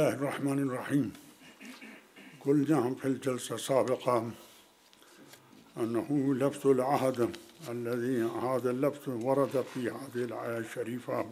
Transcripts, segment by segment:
الله الرحمن الرحيم. قلنا في الجلسة السابقة أنه لفظ العهد الذي هذا اللفظ ورد في هذه الآية الشريفة.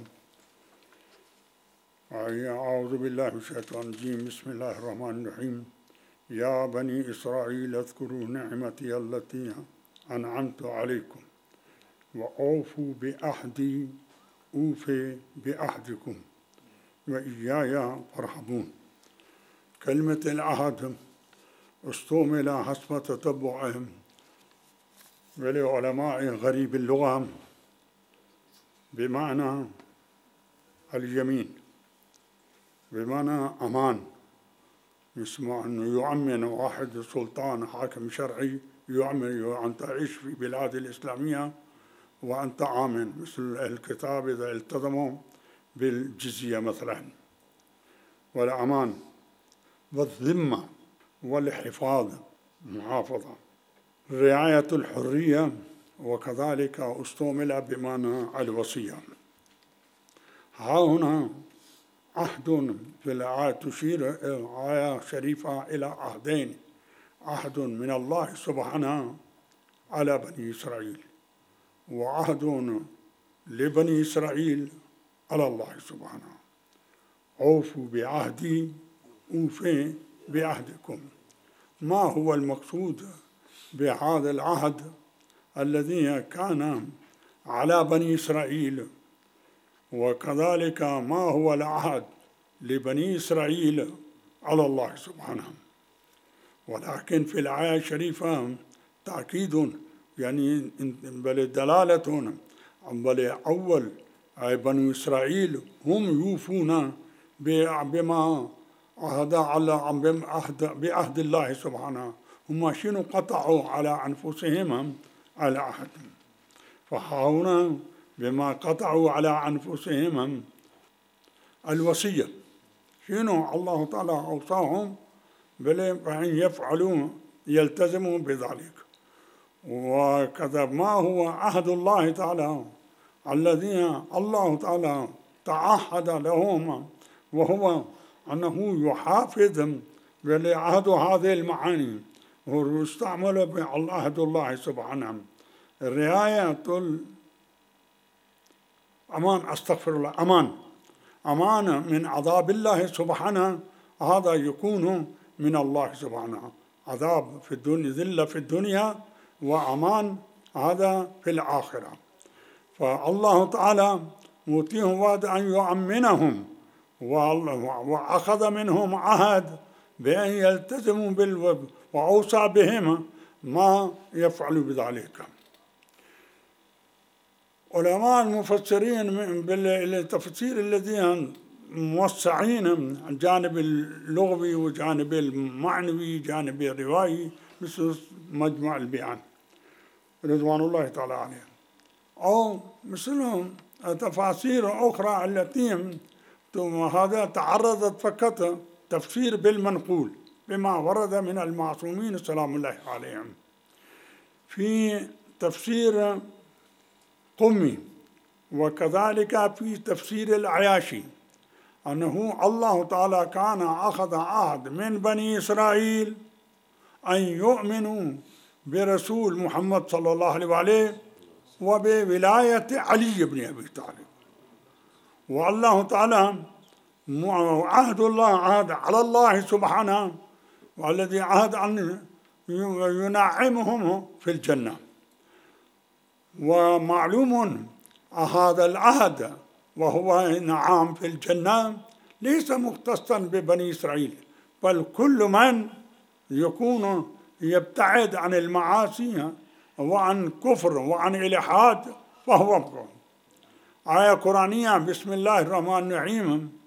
أعوذ بالله من الشيطان الرجيم. بسم الله الرحمن الرحيم. يا بني إسرائيل اذكروا نعمتي التي أنعمت عليكم وأوفوا بعهدي أوفي بعهدكم وإياي فارهبون. كلمة العهد استعمل حسب تتبع ولعلماء غريب اللغة بمعنى اليمين، بمعنى أمان. يسمع أنه يؤمن واحد سلطان حاكم شرعي يؤمن أن تعيش في بلاد الإسلامية وأنت آمن، مثل الكتاب إذا التزموا بالجزية مثلا، والأمان والذمة والحفاظ محافظة، رعاية الحرية، وكذلك استعمل بمعنى الوصية. ها هنا عهد في الآية تشير الآية شريفة إلى عهدين: عهد من الله سبحانه على بني إسرائيل، وعهد لبني إسرائيل على الله سبحانه. أوفوا بعهدي أوفي بعهدكم. ما هو المقصود بهذا العهد الذي كان على بني إسرائيل، وكذلك ما هو العهد لبني إسرائيل على الله سبحانه؟ ولكن في الآية الشريفة تأكيد، يعني بل دلالة، بل أول بني إسرائيل هم يوفون بما عهد على بعهد الله سبحانه. هم شنو قطعوا على أنفسهم العهد، فهنا بما قطعوا على أنفسهم الوصية، شنو الله تعالى أوصاهم بأن يفعلوا يلتزموا بذلك. وكذا ما هو عهد الله تعالى الذي الله تعالى تعهد لهم، وهو أنه يحافظ بعهد هذه المعاني، ويستعمل بعهد الله سبحانه رعاية الأمان، أستغفر الله، أمان من عذاب الله سبحانه. هذا يكون من الله سبحانه، عذاب في الدنيا، ذلة في الدنيا، وأمان هذا في الآخرة. فالله تعالى يؤتيهم وعد أن يؤمنهم، وأخذ منهم عهد بأن يلتزموا وأوصى بهم ما يفعلوا بذلك. علماء المفسرين بالتفسير الذين موسعين الجانب اللغوي وجانب المعنوي جانب الروائي، مثل مجمع البيان رضوان الله تعالى عليهم، أو مثلهم تفاسير أخرى التي هذا تعرضت فقط تفسير بالمنقول بما ورد من المعصومين سلام الله عليهم. في تفسير قمي وكذلك في تفسير العياشي أنه الله تعالى كان أخذ عهد من بني إسرائيل أن يؤمنوا برسول محمد صلى الله عليه وآله وبولاية علي بن أبي طالب. والله تعالى عهد الله عهد على الله سبحانه، والذي عهد أن ينعمهم في الجنة. ومعلوم هذا العهد وهو نعام في الجنة ليس مختصا ببني إسرائيل، بل كل من يكون يبتعد عن المعاصي وعن كفر وعن إلحاد فهو مكروه. آية قرآنية: بسم الله الرحمن الرحيم.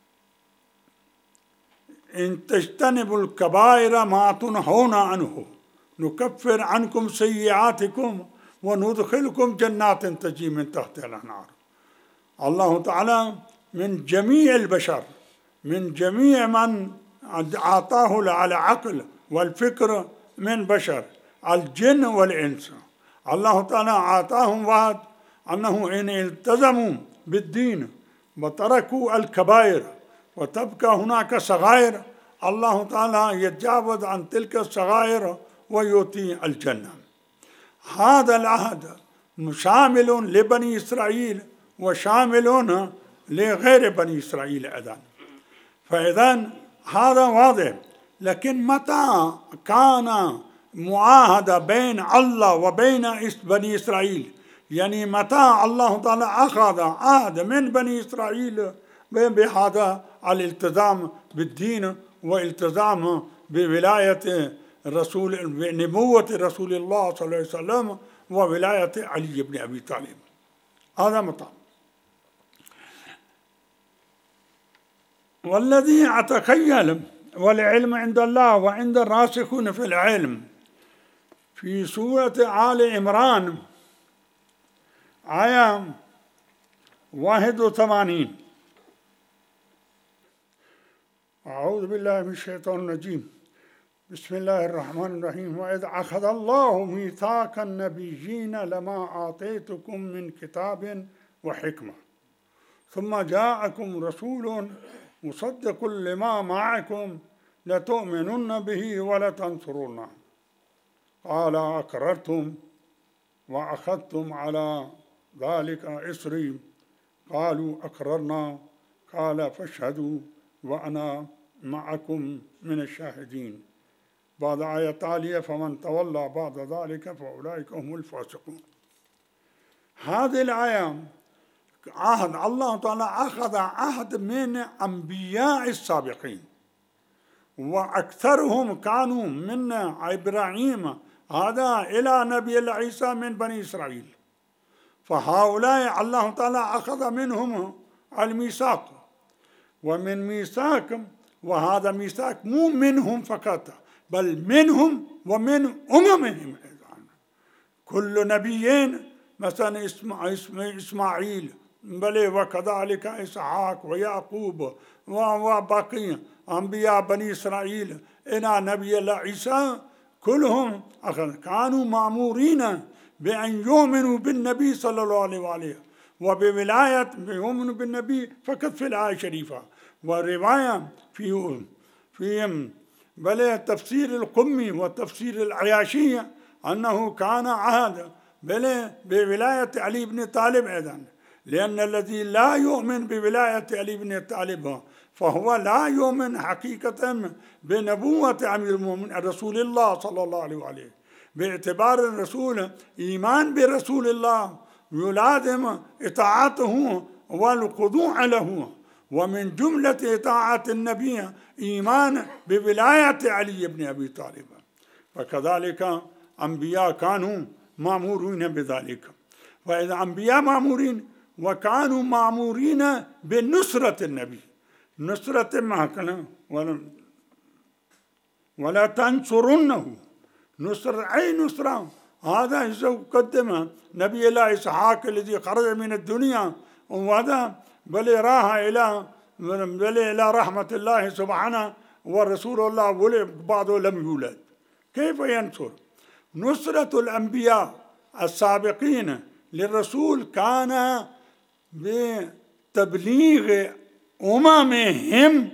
إن تجتنبوا الكبائر ما تنهون عنه نكفر عنكم سيئاتكم وندخلكم جنات تجري من تحتها الأنهار. الله تعالى من جميع البشر، من جميع من أعطاه العقل والفكر من بشر الجن والإنس، الله تعالى أعطاهم وعد أنه إن التزموا بالدين وتركوا الكبائر وتبقى هناك صغائر الله تعالى يتجاوز عن تلك الصغائر ويؤتي الجنة. هذا العهد شامل لبني إسرائيل وشامل لغير بني إسرائيل أيضا. فإذا هذا واضح. لكن متى كان معاهدة بين الله وبين بني إسرائيل، يعني متى الله تعالى أخذ عهد من بني إسرائيل بهذا الالتزام بالدين والتزام بولاية الرسول، بنبوة رسول الله صلى الله عليه وسلم وولاية علي بن أبي طالب. هذا متى. والذي أتخيل والعلم عند الله وعند الراسخون في العلم في سورة آل عمران آية 81. أعوذ بالله من الشيطان الرجيم. بسم الله الرحمن الرحيم. وإذ أخذ الله ميثاق النبيين لما آتيتكم من كتاب وحكمة ثم جاءكم رسول مصدق لما معكم لتؤمنن به ولتنصرونه قال أقررتم وأخذتم على ذلك إصري قالوا أقررنا قال فاشهدوا وأنا معكم من الشاهدين. بعد آية تالية فمن تولى بعد ذلك فأولئك هم الفاسقون. هذه الآية عهد الله تعالى أخذ عهد من أنبياء السابقين، وأكثرهم كانوا من إبراهيم هذا إلى نبي الله عيسى من بني إسرائيل. فهؤلاء الله تعالى أخذ منهم الميثاق، ومن ميثاق، وهذا ميثاق مو منهم فقط بل منهم ومن أممهم أيضا. كل نبيين مثلا إسماعيل بل وكذلك إسحاق ويعقوب وبقية أنبياء بني إسرائيل إلى نبي الله عيسى كلهم كانوا مأمورين بأن يؤمنوا بالنبي صلى الله عليه وآله وبولاية يؤمنوا بالنبي فقط في الآية الشريفة. ورواية في بل تفسير القمي وتفسير العياشي أنه كان عهد بل بولاية علي بن طالب أيضا، لأن الذي لا يؤمن بولاية علي بن طالب فهو لا يؤمن حقيقة بنبوة أمير المؤمنين رسول الله صلى الله عليه وآله. باعتبار الرسول إيمان برسول الله يلازم إطاعته والخضوع له، ومن جملة إطاعة النبي إيمان بولاية علي بن أبي طالب. وكذلك أنبياء كانوا مأمورين بذلك. وإذا أنبياء مأمورين وكانوا مأمورين بنصرة النبي، نصرة ما كان ولا تنصرنه، نصر أي نصرة. هذا قدم نبي الله إسحاق الذي خرج من الدنيا وهذا بل راح إلى رحمة الله سبحانه، ورسول الله ولد بعده لم يولد. كيف ينصر؟ نصرة الأنبياء السابقين للرسول كان بتبليغ أممهم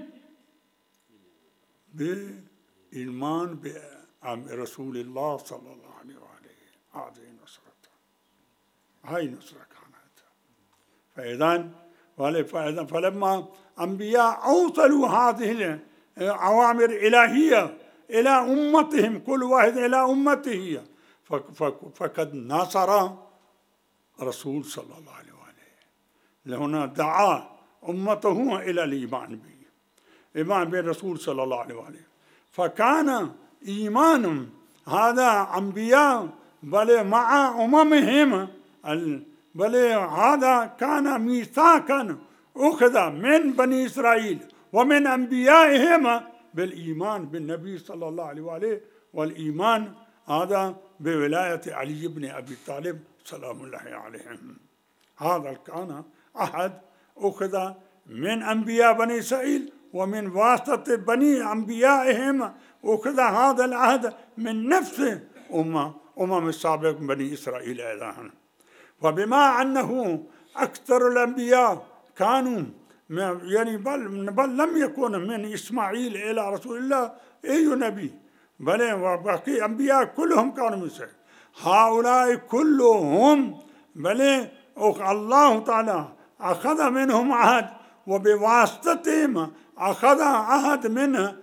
بالإيمان برسول الله صلى الله عليه وآله. هذه نصرته، هاي نصرة كانت. فإذا فلما أنبياء أوصلوا هذه الأوامر الإلهية إلى أمتهم، كل واحد إلى أمته، فقد نصر رسول صلى الله عليه وآله. لهنا دعا أمته إلى الإيمان به، إيمان بالرسول صلى الله عليه وآله. فكان إيمان هذا أنبياء بل مع أممهم، بل هذا كان ميثاقا أخذ من بني إسرائيل ومن أنبيائهم بالإيمان بالنبي صلى الله عليه وآله، والإيمان هذا بولاية علي بن أبي طالب سلام الله عليهم. هذا كان عهد أخذ من أنبياء بني إسرائيل، ومن واسطة بني أنبيائهم أخذ هذا العهد من نفس أمم السابق بني إسرائيل أيضا. وبما أنه أكثر الأنبياء كانوا يعني بل لم يكن من إسماعيل إلى رسول الله أي نبي، بل وباقي أنبياء كلهم كانوا من إسرائيل. هؤلاء كلهم بل الله تعالى أخذ منهم عهد، وبواسطتهم أخذ عهد من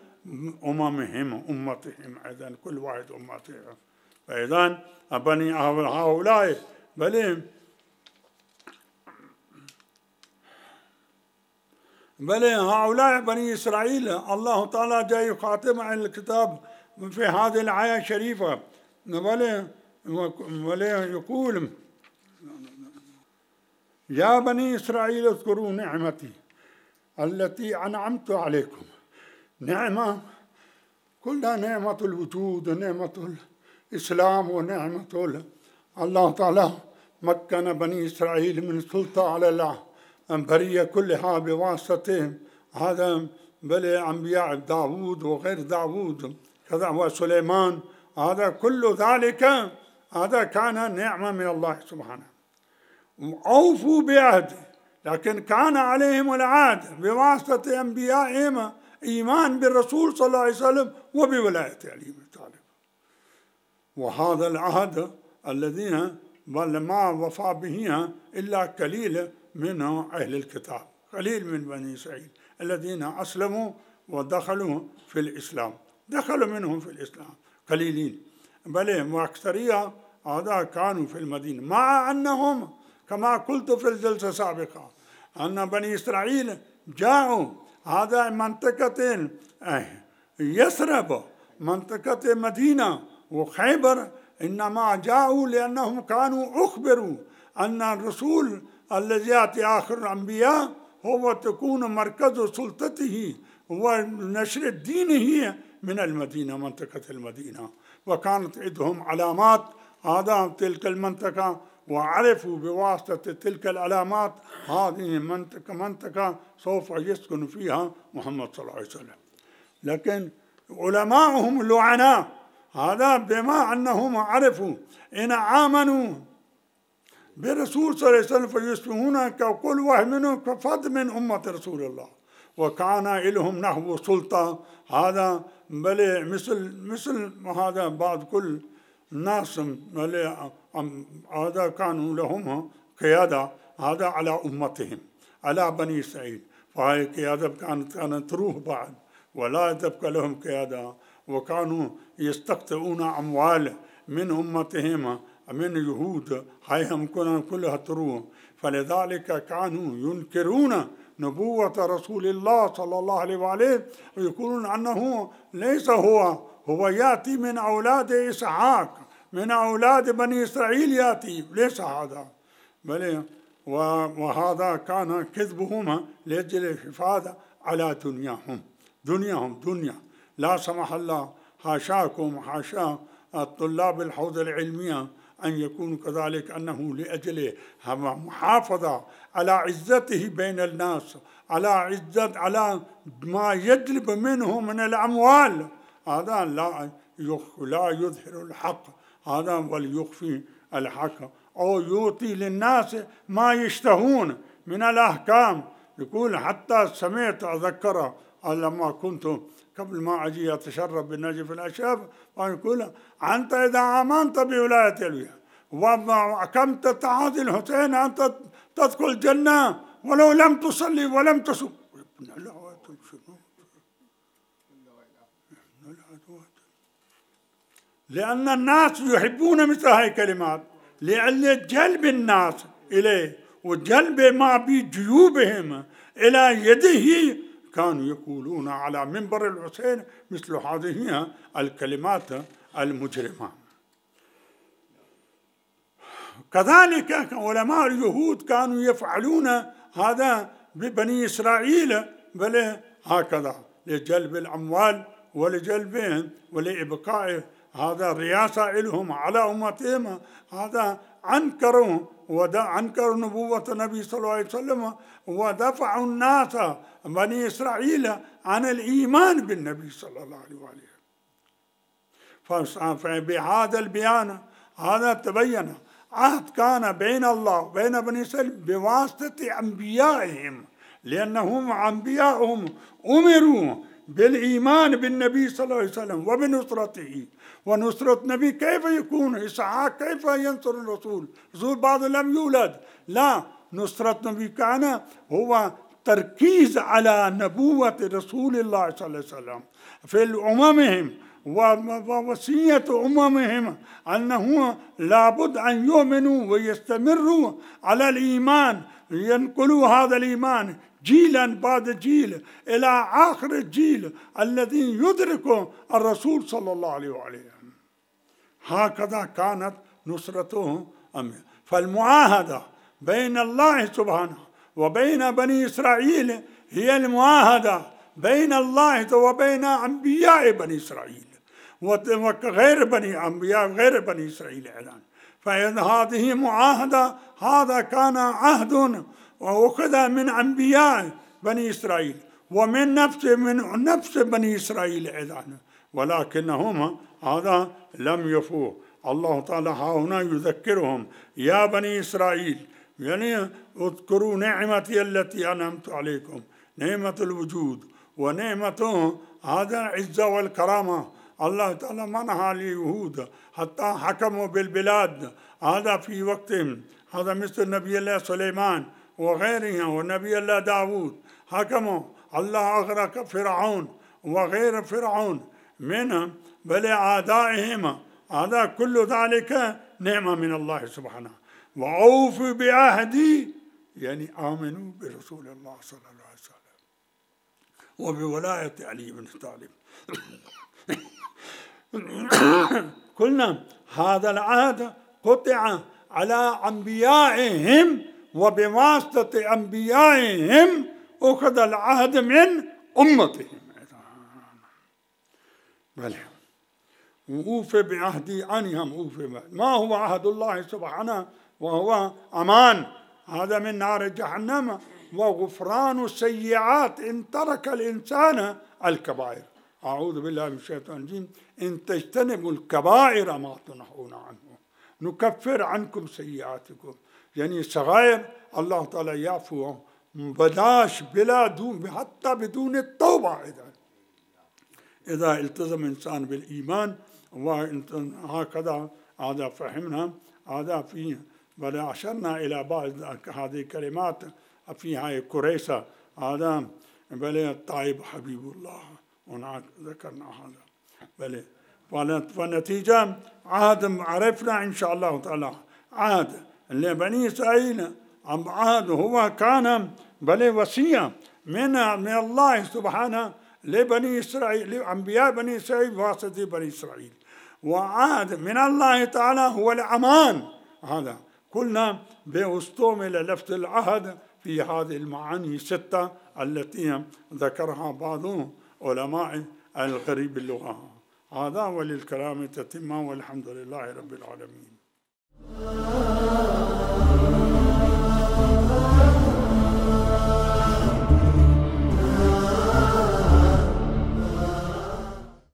أمتهم أيضا، كل واحد أمتهم. فإذا بني هؤلاء بل هؤلاء بني إسرائيل الله تعالى جاي يخاطب عن الكتاب في هذه الآية الشريفة، بل يقول يا بني إسرائيل اذكروا نعمتي التي أنعمت عليكم. نعمة كلها نعمة الوجود ونعمة الإسلام ونعمة الله تعالى مكن بني إسرائيل من السلطة على البرية كلها بواسطتهم. هذا بل أنبياء داود وغير داود كذا وسليمان، هذا كل ذلك هذا كان نعمة من الله سبحانه. أوفوا بعهده، لكن كان عليهم العهد بواسطة أنبيائهم إيمان بالرسول صلى الله عليه وسلم وبولاية علي بن طالب. وهذا العهد الذين بل ما وفى به إلا قليل من أهل الكتاب، قليل من بني إسرائيل الذين أسلموا ودخلوا في الإسلام، دخلوا منهم في الإسلام قليلين، بل وأكثرية هذا كانوا في المدينة، مع أنهم كما قلت في الجلسة السابقة أن بني إسرائيل جاءوا هذا منطقة يثرب، منطقة مدينة وخيبر، إنما جاءوا لأنهم كانوا أخبروا أن الرسول الذي يأتي آخر الأنبياء هو تكون مركز سلطته ونشر دينه من المدينة، منطقة المدينة. وكانت عندهم علامات هذا تلك المنطقة، وعرفوا بواسطة تلك العلامات هذه منطقة سوف يسكن فيها محمد صلى الله عليه وسلم. لكن علماؤهم لعناء هذا بما أنهم عرفوا إن آمنوا بالرسول صلى الله عليه وسلم فيصبحون ككل واحد منهم كفرد من أمة رسول الله، وكان لهم نحو سلطة هذا بل مثل هذا بعض كل الناس هذا كانوا لهم قيادة هذا على أمتهم على بني إسرائيل، فهي قيادة كانت تروح بعد ولا تبقى لهم قيادة، وكانوا يستقطعون أموال من أمتهم من يهود هيهم كلها تروح. فلذلك كانوا ينكرون نبوة رسول الله صلى الله عليه وآله، ويقولون أنه ليس هو يأتي من أولاد إسحاق، من أولاد بني إسرائيل يأتي، ليس هذا بل وهذا كان كذبهم لأجل الحفاظ على دنياهم دنيا. لا سمح الله، حاشاكم حاشا الطلاب الحوزة العلمية أن يكون كذلك، أنه لأجل محافظة على عزته بين الناس، على ما يجلب منه من الأموال، هذا لا يظهر الحق هذا وليخفي الحق، أو يعطي للناس ما يشتهون من الأحكام. يقول حتى سمعت أذكر لما كنت قبل ما أجي أتشرب بالنجف الأشاب، ويقول أنت إذا آمنت بولاية الولاية وأقمت تعادي الحسين أنت تدخل الجنة ولو لم تصلي ولم تصم. لأن الناس يحبون مثل هذه الكلمات لجلب الناس إليه وجلب ما بجيوبهم إلى يده، كانوا يقولون على منبر الحسين مثل هذه الكلمات المجرمة. كذلك علماء اليهود كانوا يفعلون هذا ببني إسرائيل، بل هكذا لجلب الأموال ولجلبهم ولإبقاء هذا الرياسة لهم على أمتهم. هذا أنكروا نبوة النبي صلى الله عليه وسلم، ودفعوا الناس بني إسرائيل عن الإيمان بالنبي صلى الله عليه وآله. فبهذا البيان هذا تبين عهد كان بين الله وبين بني إسرائيل بواسطة أنبيائهم لأنهم أنبياءهم أمروا بالإيمان بالنبي صلى الله عليه وسلم وبنصرته. ونصرة النبي كيف يكون؟ إسحاق كيف ينصر الرسول؟ الرسول بعد لم يولد. لا، نصرة النبي كان هو تركيز على نبوة رسول الله صلى الله عليه وسلم في أممهم، ووصية أممهم أنه لابد أن يؤمنوا ويستمروا على الإيمان، ينقلوا هذا الإيمان جيلا بعد جيل إلى آخر الجيل الذي يدرك الرسول صلى الله عليه وسلم. هكذا كانت نصرته. فالمعاهدة بين الله سبحانه وبين بني إسرائيل هي المعاهدة بين الله وبين أنبياء بني إسرائيل وغير بني أنبياء غير بني إسرائيل أيضا. فإن هذه معاهدة، هذا كان عهد وأخذ من أنبياء بني إسرائيل ومن نفس بني إسرائيل أيضا، ولكنهم هذا لم يفوا. الله تعالى هنا يذكرهم: يا بني إسرائيل، يعني اذكروا نعمتي التي أنعمت عليكم، نعمة الوجود ونعمة هذا العزة والكرامة. الله تعالى منها لليهود حتى حكموا بالبلاد هذا في وقتهم، هذا مثل نبي الله سليمان وغيره ونبي الله داود حكموا. الله أغرق فرعون وغير فرعون منهم بل أعدائهم. هذا كل ذلك نعمة من الله سبحانه. وأوفوا بعهدي، يعني آمنوا برسول الله صلى الله عليه وسلم وبولاية علي بن طالب. قلنا هذا العهد قطع على أنبيائهم، وبواسطة أنبيائهم أخذ العهد من أمتهم. بل وأوفي بعهدي أنهم أوفي. ما هو عهد الله سبحانه؟ وهو أمان هذا من نار جهنم وغفران السيئات إن ترك الإنسان الكبائر. أعوذ بالله من الشيطان الرجيم. إن تجتنبوا الكبائر ما تنهون عنه نكفر عنكم سيئاتكم. يعني الصغائر الله تعالى يعفو بلاش بلا دون، حتى بدون التوبة. إذا التزم الإنسان بالإيمان وهكذا هذا فهمنا هذا فيه. بل أشرنا إلى بعض هذه الكلمات في هاي كريسة هذا بل الطيب حبيب الله، هناك ذكرنا هذا. بل فالنتيجة عهد عرفنا إن شاء الله تعالى عهد لبني إسرائيل. عهد هو كان بل وصية من الله سبحانه لبني إسرائيل، لأنبياء بني إسرائيل بواسطة بني إسرائيل. وعهد من الله تعالى هو الأمان. هذا قلنا باستعمل لفظ العهد في هذه المعاني الستة التي ذكرها بعض علماء الغريب اللغة. هذا وللكلام تتمة، والحمد لله رب العالمين.